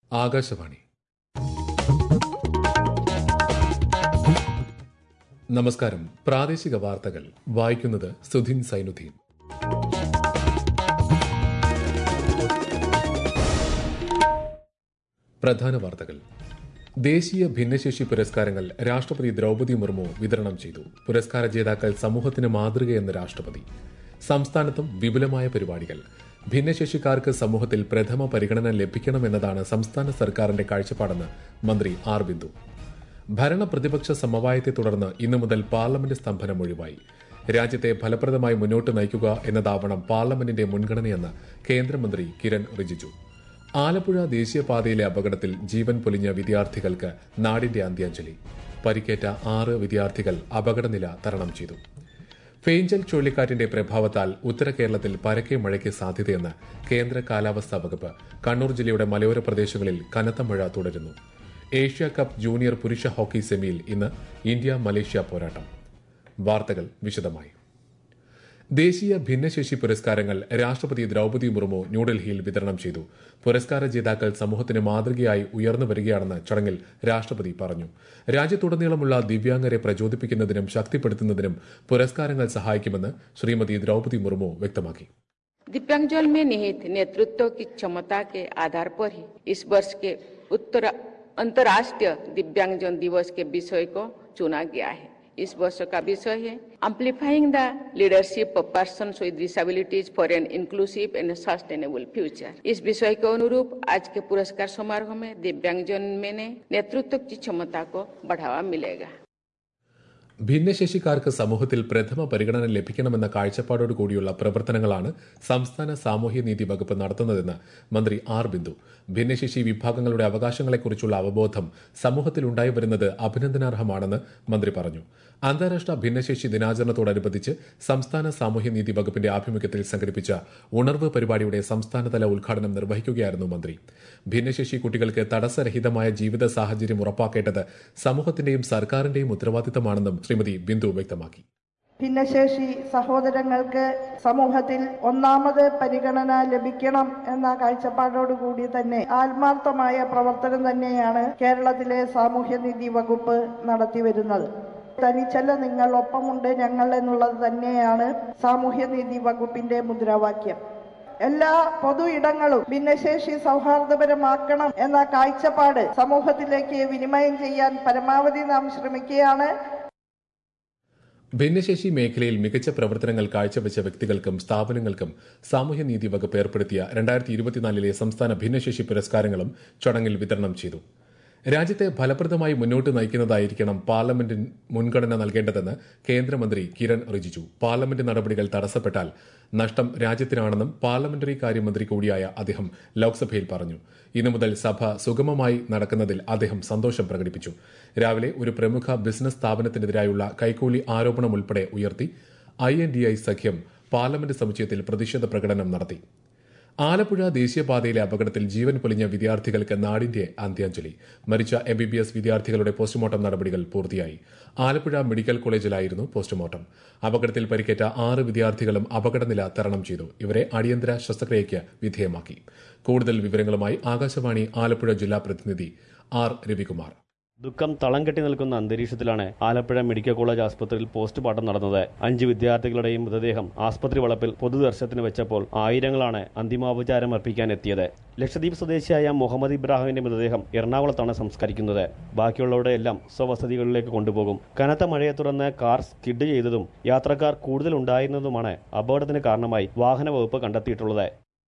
ആകാശവാണി. നമസ്കാരം. പ്രാദേശിക വാർത്തകൾ വായിക്കുന്നത് സുധിൻ സൈനുദ്ദീൻ. പ്രധാന വാർത്തകൾ. ദേശീയ ഭിന്നശേഷി പുരസ്കാരങ്ങൾ രാഷ്ട്രപതി ദ്രൌപദി മുർമു വിതരണം ചെയ്തു. പുരസ്കാര ജേതാക്കൾ സമൂഹത്തിന് മാതൃകയെന്ന് രാഷ്ട്രപതി. സംസ്ഥാനത്തും വിപുലമായ പരിപാടികൾ. ഭിന്നശേഷിക്കാർക്ക് സമൂഹത്തിൽ പ്രഥമ പരിഗണന ലഭിക്കണമെന്നതാണ് സംസ്ഥാന സർക്കാരിന്റെ കാഴ്ചപ്പാടെന്ന് മന്ത്രി ആർ ബിന്ദു. ഭരണ പ്രതിപക്ഷ സമവായത്തെ തുടർന്ന് ഇന്നു മുതൽ പാർലമെന്റ് സ്തംഭനം ഒഴിവായി. രാജ്യത്തെ ഫലപ്രദമായി മുന്നോട്ട് നയിക്കുക എന്നതാവണം പാർലമെന്റിന്റെ മുൻഗണനയെന്ന് കേന്ദ്രമന്ത്രി കിരൺ റിജിജു. ആലപ്പുഴ ദേശീയപാതയിലെ അപകടത്തിൽ ജീവൻ പൊലിഞ്ഞ വിദ്യാർത്ഥികൾക്ക് നാടിന്റെ അന്ത്യാഞ്ജലി. പരിക്കേറ്റ 6 വിദ്യാർത്ഥികൾ അപകടനില തരണം ചെയ്തു. ഫെയ്ഞ്ചൽ ചുഴലിക്കാറ്റിന്റെ പ്രഭാവത്താൽ ഉത്തര കേരളത്തിൽ പരക്കെ മഴയ്ക്ക് സാധ്യതയെന്ന് കേന്ദ്ര കാലാവസ്ഥാ വകുപ്പ്. കണ്ണൂർ ജില്ലയുടെ മലയോര പ്രദേശങ്ങളിൽ കനത്ത മഴ തുടരുന്നു. ഏഷ്യ കപ്പ് ജൂനിയർ പുരുഷ ഹോക്കി സെമിയിൽ ഇന്ന് ഇന്ത്യ മലേഷ്യ പോരാട്ടം. വാർത്തകൾ വിശദമായി. ദേശീയ ഭിന്നശേഷി പുരസ്കാരങ്ങൾ രാഷ്ട്രപതി ദ്രൌപദി മുർമു ന്യൂഡൽഹിയിൽ വിതരണം ചെയ്തു. പുരസ്കാര ജേതാക്കൾ സമൂഹത്തിന് മാതൃകയായി ഉയർന്നു വരികയാണെന്ന് ചടങ്ങിൽ രാഷ്ട്രപതി പറഞ്ഞു. രാജ്യത്തുടനീളമുള്ള ദിവ്യാംഗരെ പ്രചോദിപ്പിക്കുന്നതിനും ശക്തിപ്പെടുത്തുന്നതിനും പുരസ്കാരങ്ങൾ സഹായിക്കുമെന്ന് ശ്രീമതി ദ്രൌപദി മുർമു വ്യക്തമാക്കി. दिव्यांगजन में निहित नेतृत्व की क्षमता के आधार पर ही इस वर्ष के अंतर्राष्ट्रीय दिव्यांगजन दिवस के विषय को चुना गया है. इस वर्ष का विषय है amplifying the leadership of persons with disabilities for an inclusive and sustainable future. इस विषय के अनुरूप आज के पुरस्कार समारोह में दिव्यांगजन में नेतृत्व की क्षमता को बढ़ावा मिलेगा. ഭിന്നശേഷിക്കാർക്ക് സമൂഹത്തിൽ പ്രഥമ പരിഗണന ലഭിക്കണമെന്ന കാഴ്ചപ്പാടോടുകൂടിയുള്ള പ്രവർത്തനങ്ങളാണ് സംസ്ഥാന സാമൂഹ്യനീതി വകുപ്പ് നടത്തുന്നതെന്ന് മന്ത്രി ആർ ബിന്ദു. ഭിന്നശേഷി വിഭാഗങ്ങളുടെ അവകാശങ്ങളെക്കുറിച്ചുള്ള അവബോധം സമൂഹത്തിൽ ഉണ്ടായി വരുന്നത് അഭിനന്ദനാർഹമാണെന്ന് മന്ത്രി പറഞ്ഞു. അന്താരാഷ്ട്ര ഭിന്നശേഷി ദിനാചരണത്തോടനുബന്ധിച്ച് സംസ്ഥാന സാമൂഹ്യനീതി വകുപ്പിന്റെ ആഭിമുഖ്യത്തിൽ സംഘടിപ്പിച്ച ഉണർവ് പരിപാടിയുടെ സംസ്ഥാനതല ഉദ്ഘാടനം നിർവഹിക്കുകയായിരുന്നു മന്ത്രി. ഭിന്നശേഷി കുട്ടികൾക്ക് തടസ്സരഹിതമായ ജീവിത സാഹചര്യം ഉറപ്പാക്കേണ്ടത് സമൂഹത്തിന്റെയും സർക്കാരിന്റെയും ഉത്തരവാദിത്തമാണെന്നും ശ്രീമതി ബിന്ദു വ്യക്തമാക്കി. ഭിന്നശേഷി സഹോദരങ്ങൾക്ക് സമൂഹത്തിൽ ഒന്നാമത് പരിഗണന ലഭിക്കണം എന്ന കാഴ്ചപ്പാടോടുകൂടി തന്നെ ആത്മാർത്ഥമായ പ്രവർത്തനം തന്നെയാണ് കേരളത്തിലെ സാമൂഹ്യനീതി വകുപ്പ് നടത്തിവരുന്നത്. തനിച്ചല്ല, നിങ്ങൾ ഒപ്പമുണ്ട് ഞങ്ങൾ എന്നുള്ളത് തന്നെയാണ് സാമൂഹ്യനീതി വകുപ്പിന്റെ മുദ്രാവാക്യം. എല്ലാ പൊതു ഇടങ്ങളും ഭിന്നശേഷി സൗഹാർദ്ദപരമാക്കണം എന്ന കാഴ്ചപ്പാട് സമൂഹത്തിലേക്ക് വിനിമയം ചെയ്യാൻ പരമാവധി നാം ശ്രമിക്കുകയാണ്. ഭിന്നശേഷി മേഖലയിൽ മികച്ച പ്രവർത്തനങ്ങൾ കാഴ്ചവെച്ച വ്യക്തികൾക്കും സ്ഥാപനങ്ങൾക്കും സാമൂഹ്യനീതി വകുപ്പ് ഏർപ്പെടുത്തിയ 2024 സംസ്ഥാന ഭിന്നശേഷി പുരസ്കാരങ്ങളും ചടങ്ങിൽ വിതരണം ചെയ്തു. രാജ്യത്തെ ഫലപ്രദമായി മുന്നോട്ട് നയിക്കുന്നതായിരിക്കണം പാർലമെന്റിന് മുൻഗണന നൽകേണ്ടതെന്ന് കേന്ദ്രമന്ത്രി കിരൺ റിജിജു. പാർലമെന്റ് നടപടികൾ തടസ്സപ്പെട്ടാൽ നഷ്ടം രാജ്യത്തിനാണെന്നും പാർലമെന്ററി കാര്യമന്ത്രി കൂടിയായ അദ്ദേഹം ലോക്സഭയിൽ പറഞ്ഞു. ഇന്നു മുതൽ സഭ സുഗമമായി നടക്കുന്നതിൽ അദ്ദേഹം സന്തോഷം പ്രകടിപ്പിച്ചു. രാവിലെ ഒരു പ്രമുഖ ബിസിനസ് സ്ഥാപനത്തിനെതിരായുള്ള കൈക്കൂലി ആരോപണം ഉൾപ്പെടെ ഉയർത്തി INDI സഖ്യം പാർലമെന്റ് സമുച്ചയത്തിൽ പ്രതിഷേധ പ്രകടനം നടത്തി. ആലപ്പുഴ ദേശീയപാതയിലെ അപകടത്തിൽ ജീവൻ പൊലിഞ്ഞ വിദ്യാർത്ഥികൾക്ക് നാടിന്റെ അന്ത്യാഞ്ജലി. മരിച്ച MBBS വിദ്യാർത്ഥികളുടെ പോസ്റ്റ്മോർട്ടം നടപടികൾ പൂർത്തിയായി. ആലപ്പുഴ മെഡിക്കൽ കോളേജിലായിരുന്നു പോസ്റ്റ്മോർട്ടം. അപകടത്തിൽ പരിക്കേറ്റ 6 വിദ്യാർത്ഥികളും അപകടനില തരണം ചെയ്തു. ഇവരെ അടിയന്തര ശസ്ത്രക്രിയയ്ക്ക് വിധേയമാക്കി. കൂടുതൽ വിവരങ്ങളുമായി ആകാശവാണി ആലപ്പുഴ ജില്ലാ പ്രതിനിധി ആർ രവികുമാർ. ദുഃഖം തളം കെട്ടി നിൽക്കുന്ന അന്തരീക്ഷത്തിലാണ് ആലപ്പുഴ മെഡിക്കൽ കോളേജ് ആസ്പത്രിയിൽ പോസ്റ്റ്മോർട്ടം നടന്നത്. 5 വിദ്യാർത്ഥികളുടെയും മൃതദേഹം ആസ്പത്രി വളപ്പിൽ പൊതുദർശനത്തിന് വെച്ചപ്പോൾ ആയിരങ്ങളാണ് അന്തിമോപചാരം അർപ്പിക്കാൻ എത്തിയത്. ലക്ഷദ്വീപ് സ്വദേശിയായ മുഹമ്മദ് ഇബ്രാഹിമിന്റെ മൃതദേഹം എറണാകുളത്താണ് സംസ്കരിക്കുന്നത്. ബാക്കിയുള്ളവരുടെ എല്ലാം സ്വവസതികളിലേക്ക് കൊണ്ടുപോകും. കനത്ത മഴയെ തുടർന്ന് കാർ സ്കിഡ് ചെയ്തതും യാത്രക്കാർ കൂടുതൽ ഉണ്ടായിരുന്നതുമാണ് അപകടത്തിന് കാരണമായി വാഹന വകുപ്പ് കണ്ടെത്തിയിട്ടുള്ളത്.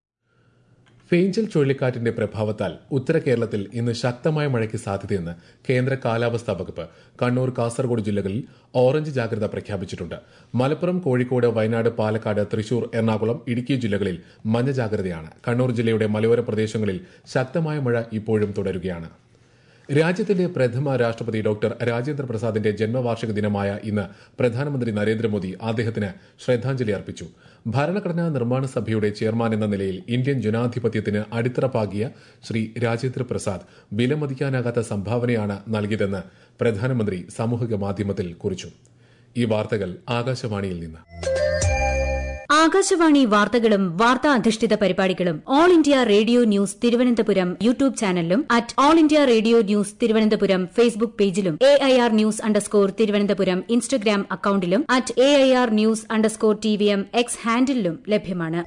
ഫെയ്ഞ്ചൽ ചുഴലിക്കാറ്റിന്റെ പ്രഭാവത്താൽ ഉത്തര കേരളത്തിൽ ഇന്ന് ശക്തമായ മഴയ്ക്ക് സാധ്യതയെന്ന് കേന്ദ്ര കാലാവസ്ഥാ വകുപ്പ്. കണ്ണൂർ, കാസർഗോഡ് ജില്ലകളിൽ ഓറഞ്ച് ജാഗ്രത പ്രഖ്യാപിച്ചിട്ടുണ്ട്. മലപ്പുറം, കോഴിക്കോട്, വയനാട്, പാലക്കാട്, തൃശൂർ, എറണാകുളം, ഇടുക്കി ജില്ലകളിൽ മഞ്ഞ ജാഗ്രതയാണ്. കണ്ണൂർ ജില്ലയുടെ മലയോര പ്രദേശങ്ങളിൽ ശക്തമായ മഴ ഇപ്പോഴും തുടരുകയാണ്. രാജ്യത്തിന്റെ പ്രഥമ രാഷ്ട്രപതി ഡോക്ടർ രാജേന്ദ്ര പ്രസാദിന്റെ ജന്മവാർഷിക ദിനമായ ഇന്ന് പ്രധാനമന്ത്രി നരേന്ദ്രമോദി അദ്ദേഹത്തിന് ശ്രദ്ധാഞ്ജലി അർപ്പിച്ചു. ഭരണഘടനാ നിർമ്മാണ സഭയുടെ ചെയർമാൻ എന്ന നിലയിൽ ഇന്ത്യൻ ജനാധിപത്യത്തിന് അടിത്തറ പാകിയ ശ്രീ രാജേന്ദ്ര പ്രസാദ് വിലമതിക്കാനാകാത്ത സംഭാവനയാണ് നൽകിയതെന്ന് പ്രധാനമന്ത്രി സാമൂഹിക മാധ്യമത്തിൽ കുറിച്ചു. ഈ വാർത്തകൾ ആകാശവാണിയിൽ നിന്ന്. ആകാശവാണി വാർത്തകളും വാർത്താ അധിഷ്ഠിത പരിപാടികളും all India radio news Thiruvananthapuram YouTube ചാനലിലും at all India radio news Thiruvananthapuram Facebook പേജിലും AIR ന്യൂസ് _ ഇൻസ്റ്റഗ്രാം അക്കൌണ്ടിലും at AIR news _TVM X ഹാൻഡിലും ലഭ്യമാണ്.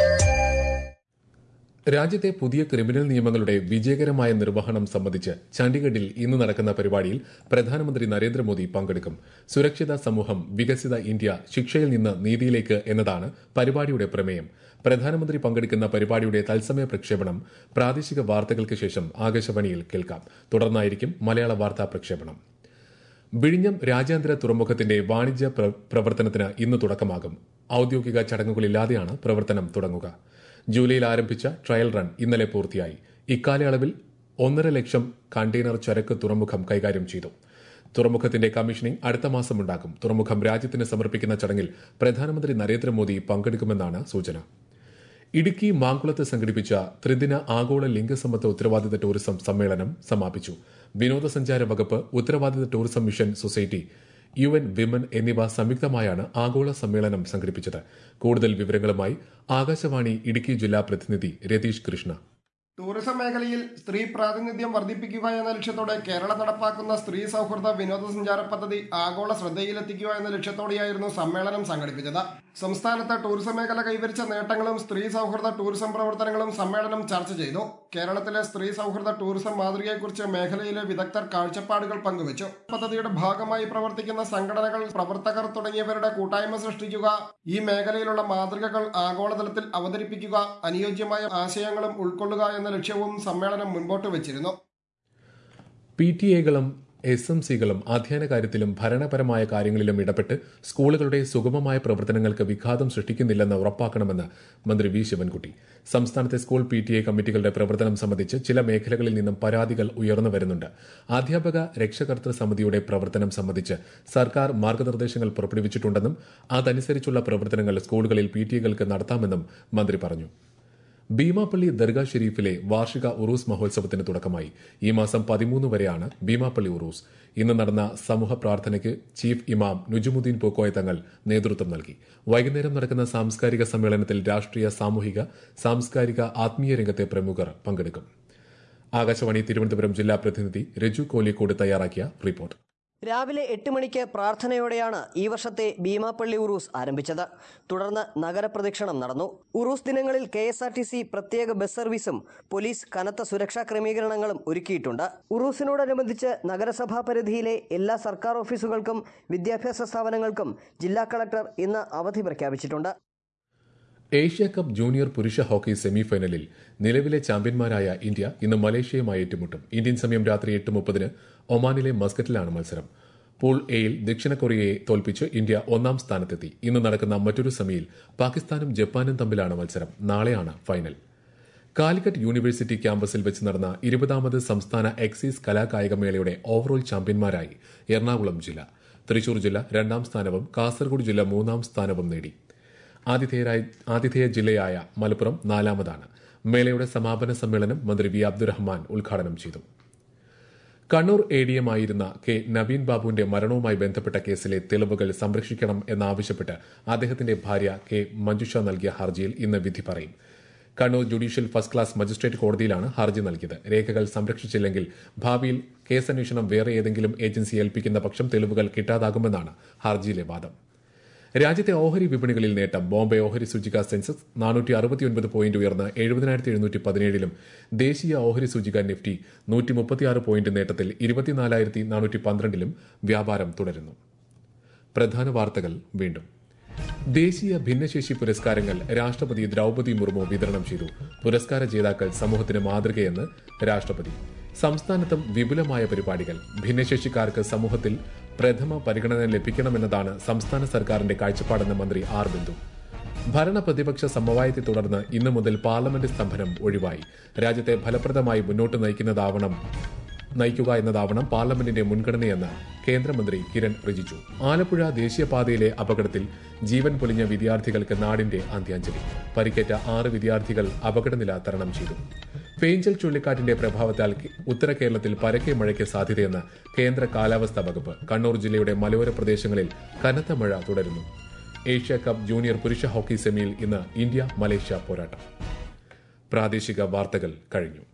രാജ്യത്തെ പുതിയ ക്രിമിനൽ നിയമങ്ങളുടെ വിജയകരമായ നിർവഹണം സംബന്ധിച്ച് ചണ്ഡീഗഡിൽ ഇന്ന് നടക്കുന്ന പരിപാടിയിൽ പ്രധാനമന്ത്രി നരേന്ദ്രമോദി പങ്കെടുക്കും. സുരക്ഷിത സമൂഹം, വികസിത ഇന്ത്യ, ശിക്ഷയിൽ നിന്ന് നീതിയിലേക്ക് എന്നതാണ് പരിപാടിയുടെ പ്രമേയം. പ്രധാനമന്ത്രി പങ്കെടുക്കുന്ന പരിപാടിയുടെ തത്സമയ പ്രക്ഷേപണം പ്രാദേശിക വാർത്തകൾക്ക് ശേഷം ആകാശവാണിയിൽ കേൾക്കാം. തുടർന്നായിരിക്കും മലയാള വാർത്താ പ്രക്ഷേപണം. വിഴിഞ്ഞം രാജ്യാന്തര തുറമുഖത്തിന്റെ വാണിജ്യ പ്രവർത്തനത്തിന് ഇന്ന് തുടക്കമാകും. ഔദ്യോഗിക ചടങ്ങുകളില്ലാതെയാണ് പ്രവർത്തനം തുടങ്ങുക. ജൂലൈയിൽ ആരംഭിച്ച ട്രയൽ റൺ ഇന്നലെ പൂർത്തിയായി. ഇക്കാലയളവിൽ 1.5 ലക്ഷം കണ്ടെയ്നർ ചരക്ക് തുറമുഖം കൈകാര്യം ചെയ്തു. തുറമുഖത്തിന്റെ കമ്മീഷനിംഗ് അടുത്ത മാസമുണ്ടാകും. തുറമുഖം രാജ്യത്തിന് സമർപ്പിക്കുന്ന ചടങ്ങിൽ പ്രധാനമന്ത്രി നരേന്ദ്രമോദി പങ്കെടുക്കുമെന്നാണ് സൂചന. ഇടുക്കി മാങ്കുളത്ത് സംഘടിപ്പിച്ച ത്രിദിന ആഗോള ലിംഗസമത്വ ഉത്തരവാദിത്ത ടൂറിസം സമ്മേളനം സമാപിച്ചു. വിനോദസഞ്ചാര വകുപ്പ്, ഉത്തരവാദിത്ത tourism mission society, UN women എന്നിവ സംയുക്തമായാണ് ആഗോള സമ്മേളനം സംഘടിപ്പിച്ചത്. കൂടുതൽ വിവരങ്ങളുമായി ആകാശവാണി ഇടുക്കി ജില്ലാ പ്രതിനിധി രതീഷ് കൃഷ്ണ. ടൂറിസം മേഖലയിൽ സ്ത്രീ പ്രാതിനിധ്യം വർദ്ധിപ്പിക്കുക എന്ന ലക്ഷ്യത്തോടെ കേരളം നടപ്പാക്കുന്ന സ്ത്രീ സൌഹൃദ വിനോദസഞ്ചാര പദ്ധതി ആഗോള ശ്രദ്ധയിലെത്തിക്കുക എന്ന ലക്ഷ്യത്തോടെയായിരുന്നു സമ്മേളനം സംഘടിപ്പിച്ചത്. സംസ്ഥാനത്ത് ടൂറിസം മേഖല കൈവരിച്ച നേട്ടങ്ങളും സ്ത്രീ സൌഹൃദ ടൂറിസം പ്രവർത്തനങ്ങളും സമ്മേളനം ചർച്ച ചെയ്തു. കേരളത്തിലെ സ്ത്രീ സൌഹൃദ ടൂറിസം മാതൃകയെക്കുറിച്ച് മേഖലയിലെ വിദഗ്ധർ കാഴ്ചപ്പാടുകൾ പങ്കുവച്ചു. പദ്ധതിയുടെ ഭാഗമായി പ്രവർത്തിക്കുന്ന സംഘടനകൾ, പ്രവർത്തകർ തുടങ്ങിയവരുടെ കൂട്ടായ്മ സൃഷ്ടിക്കുക, ഈ മേഖലയിലുള്ള മാതൃകകൾ ആഗോളതലത്തിൽ അവതരിപ്പിക്കുക, അനുയോജ്യമായ ആശയങ്ങളും ഉൾക്കൊള്ളുക എന്ന ലക്ഷ്യവും സമ്മേളനം മുൻപോട്ട് വച്ചിരുന്നു. PTA-കളും SMC-കളും അധ്യയന കാര്യത്തിലും ഭരണപരമായ കാര്യങ്ങളിലും ഇടപെട്ട് സ്കൂളുകളുടെ സുഗമമായ പ്രവർത്തനങ്ങൾക്ക് വിഘാതം സൃഷ്ടിക്കുന്നില്ലെന്ന് ഉറപ്പാക്കണമെന്ന് മന്ത്രി വി ശിവൻകുട്ടി. സംസ്ഥാനത്തെ സ്കൂൾ PTA കമ്മിറ്റികളുടെ പ്രവർത്തനം സംബന്ധിച്ച് ചില മേഖലകളിൽ നിന്നും പരാതികൾ ഉയർന്നു വരുന്നുണ്ട്. അധ്യാപക രക്ഷകർതൃ സമിതിയുടെ പ്രവർത്തനം സംബന്ധിച്ച് സർക്കാർ മാർഗനിർദ്ദേശങ്ങൾ പുറപ്പെടുവിച്ചിട്ടുണ്ടെന്നും അതനുസരിച്ചുള്ള പ്രവർത്തനങ്ങൾ സ്കൂളുകളിൽ PTA-കൾക്ക് നടത്താമെന്നും മന്ത്രി പറഞ്ഞു. ഭീമാപ്പള്ളി ദർഗാ ഷെരീഫിലെ വാർഷിക ഉറൂസ് മഹോത്സവത്തിന് തുടക്കമായി. ഈ മാസം 13 വരെയാണ് ഭീമാപ്പള്ളി ഉറൂസ്. ഇന്ന് നടന്ന സമൂഹ പ്രാർത്ഥനയ്ക്ക് ചീഫ് ഇമാം നുജുമുദ്ദീൻ പൂക്കോയ തങ്ങൾ നേതൃത്വം നൽകി. വൈകുന്നേരം നടക്കുന്ന സാംസ്കാരിക സമ്മേളനത്തിൽ രാഷ്ട്രീയ, സാമൂഹിക, സാംസ്കാരിക, ആത്മീയ രംഗത്തെ പ്രമുഖർ പങ്കെടുക്കും. ആകാശവാണി തിരുവനന്തപുരം ജില്ലാ പ്രതിനിധി രജു കോലിക്കോട് തയ്യാറാക്കിയ റിപ്പോർട്ട്. രാവിലെ 8 മണിക്ക് പ്രാർത്ഥനയോടെയാണ് ഈ വർഷത്തെ ഭീമാപ്പള്ളി ഉറൂസ് ആരംഭിച്ചത്. തുടർന്ന് നഗരപ്രദക്ഷിണം നടന്നു. ഉറൂസ് ദിനങ്ങളിൽ KSRTC പ്രത്യേക ബസ് സർവീസും പോലീസ് കനത്ത സുരക്ഷാ ക്രമീകരണങ്ങളും ഒരുക്കിയിട്ടുണ്ട്. ഉറൂസിനോടനുബന്ധിച്ച് നഗരസഭാ പരിധിയിലെ എല്ലാ സർക്കാർ ഓഫീസുകൾക്കും വിദ്യാഭ്യാസ സ്ഥാപനങ്ങൾക്കും ജില്ലാ കളക്ടർ ഇന്ന് അവധി പ്രഖ്യാപിച്ചിട്ടുണ്ട്. ഏഷ്യ കപ്പ് ജൂനിയർ പുരുഷ ഹോക്കി സെമിഫൈനലിൽ നിലവിലെ ചാമ്പ്യന്മാരായ ഇന്ത്യ ഇന്ന് മലേഷ്യയുമായി ഏറ്റുമുട്ടും. ഇന്ത്യൻ സമയം രാത്രി 8:30 ഒമാനിലെ മസ്കറ്റിലാണ് മത്സരം. പൂൾ എയിൽ ദക്ഷിണ കൊറിയയെ തോൽപ്പിച്ച് ഇന്ത്യ 1ാം സ്ഥാനത്തെത്തി. ഇന്ന് നടക്കുന്ന മറ്റൊരു സെമിയിൽ പാകിസ്ഥാനും ജപ്പാനും തമ്മിലാണ് മത്സരം. നാളെയാണ് ഫൈനൽ. കാലിക്കറ്റ് യൂണിവേഴ്സിറ്റി ക്യാമ്പസിൽ വെച്ച് നടന്ന 20ാമത് സംസ്ഥാന എക്സൈസ് കലാകായികമേളയുടെ ഓവറോൾ ചാമ്പ്യന്മാരായി എറണാകുളം ജില്ല. തൃശൂർ ജില്ല 2ാം സ്ഥാനവും കാസർഗോഡ് ജില്ല 3ാം സ്ഥാനവും നേടി. ആതിഥേയ ജില്ലയായ മലപ്പുറം 4ാമതാണ്. മേളയുടെ സമാപന സമ്മേളനം മന്ത്രി വി അബ്ദുറഹ്മാൻ ഉദ്ഘാടനം ചെയ്തു. കണ്ണൂർ ADM ആയിരുന്ന കെ നവീൻ ബാബുവിന്റെ മരണവുമായി ബന്ധപ്പെട്ട കേസിലെ തെളിവുകൾ സംരക്ഷിക്കണം എന്നാവശ്യപ്പെട്ട് അദ്ദേഹത്തിന്റെ ഭാര്യ കെ മഞ്ജുഷ നൽകിയ ഹർജിയിൽ ഇന്ന് വിധി പറയും. Kannur judicial first class magistrate കോടതിയിലാണ് ഹർജി നൽകിയത്. രേഖകൾ സംരക്ഷിച്ചില്ലെങ്കിൽ ഭാവിയിൽ കേസന്വേഷണം വേറെ ഏതെങ്കിലും ഏജൻസിയെ ഏൽപ്പിക്കുന്ന പക്ഷം തെളിവുകൾ കിട്ടാതാകുമെന്നാണ് ഹർജിയിലെ വാദം. രാജ്യത്തെ ഓഹരി വിപണികളിൽ നേട്ടം. ബോംബെ ഓഹരി സൂചിക സെൻസെക്സ് 469 പോയിന്റ് ഉയർന്ന് 70,717-ലും ദേശീയ ഓഹരി സൂചിക നിഫ്റ്റി 136 പോയിന്റ് നേട്ടത്തിൽ 24,412-ലും വ്യാപാരം തുടരുന്നു. പ്രധാന വാർത്തകൾ വീണ്ടും. ദേശീയ ഭിന്നശേഷി പുരസ്കാരങ്ങൾ രാഷ്ട്രപതി ദ്രൌപദി മുർമു വിതരണം ചെയ്തു. പുരസ്കാര ജേതാക്കൾ സമൂഹത്തിന് മാതൃകയെന്ന് രാഷ്ട്രപതി. സംസ്ഥാനത്തും വിപുലമായ പരിപാടികൾ. ഭിന്നശേഷിക്കാർക്ക് സമൂഹത്തിൽ പ്രഥമ പരിഗണന ലഭിക്കണമെന്നതാണ് സംസ്ഥാന സർക്കാരിന്റെ കാഴ്ചപ്പാടെന്ന് മന്ത്രി ആർ ബിന്ദു. ഭരണ പ്രതിപക്ഷ സമവായത്തെ തുടർന്ന് ഇന്നു മുതൽ പാർലമെന്റ് സ്തംഭനം ഒഴിവായി. രാജ്യത്തെ ഫലപ്രദമായി മുന്നോട്ട് നയിക്കുക എന്നതാവണം പാർലമെന്റിന്റെ മുൻഗണനയെന്ന് കേന്ദ്രമന്ത്രി കിരൺ റിജിജു. ആലപ്പുഴ ദേശീയപാതയിലെ അപകടത്തിൽ ജീവൻ പൊലിഞ്ഞ വിദ്യാർത്ഥികൾക്ക് നാടിന്റെ അന്ത്യാഞ്ജലി. പരിക്കേറ്റ 6 വിദ്യാർത്ഥികൾ അപകടനില തരണം ചെയ്തു. പേഞ്ചൽ ചുഴലിക്കാറ്റിന്റെ പ്രഭാവത്താൽ ഉത്തര കേരളത്തിൽ പരക്കെ മഴയ്ക്ക് സാധ്യതയെന്ന് കേന്ദ്ര കാലാവസ്ഥാ വകുപ്പ്. കണ്ണൂർ ജില്ലയുടെ മലയോര പ്രദേശങ്ങളിൽ കനത്ത മഴ തുടരുന്നു. ഏഷ്യ കപ്പ് ജൂനിയർ പുരുഷ ഹോക്കി സെമിയിൽ ഇന്ന് ഇന്ത്യ മലേഷ്യ പോരാട്ടം. പ്രാദേശിക വാർത്തകൾ കഴിഞ്ഞു.